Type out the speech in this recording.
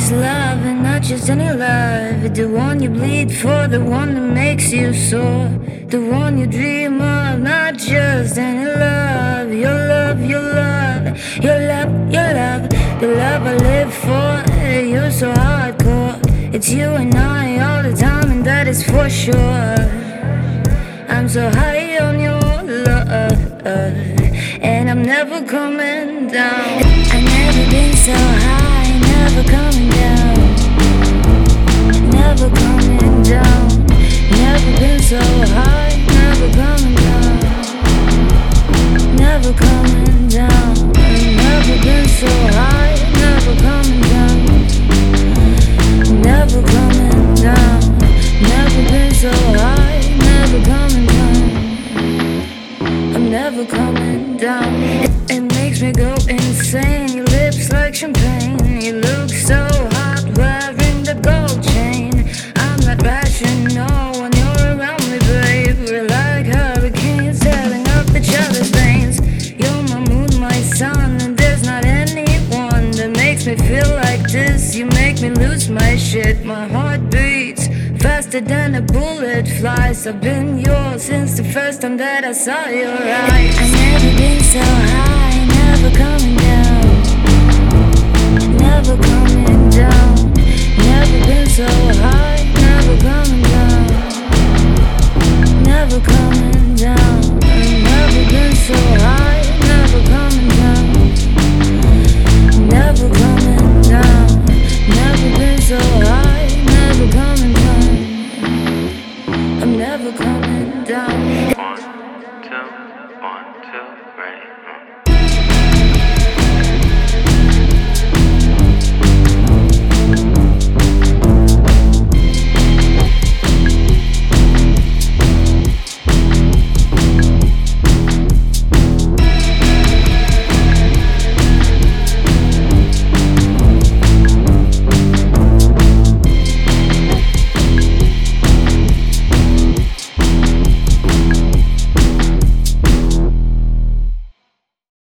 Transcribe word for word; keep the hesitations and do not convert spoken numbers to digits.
this love, and not just any love. The one you bleed for, the one that makes you soar, the one you dream of, not just any love. Your love, your love, your love, your love, the love I live for. You're so hardcore. It's you and I all the time, and that is for sure. I'm so high on your love, and I'm never coming down. I've never been so high, never coming down. Never coming down. Never been so high, never coming down. Never coming down. I've never been so high, never coming down. Never coming down. Never been so high, never coming down. I'm never coming down. It, it makes me go insane. Your lips like champagne. You look so hot wearing the gold chain. I'm not rational when you're around me, babe. We're like hurricanes tearing up each other's veins. You're my moon, my sun, and there's not anyone that makes me feel like this. You make me lose my shit. My heart beats faster than a bullet flies. I've been yours since the first time that I saw your eyes. I've never been so high, never coming down. Never coming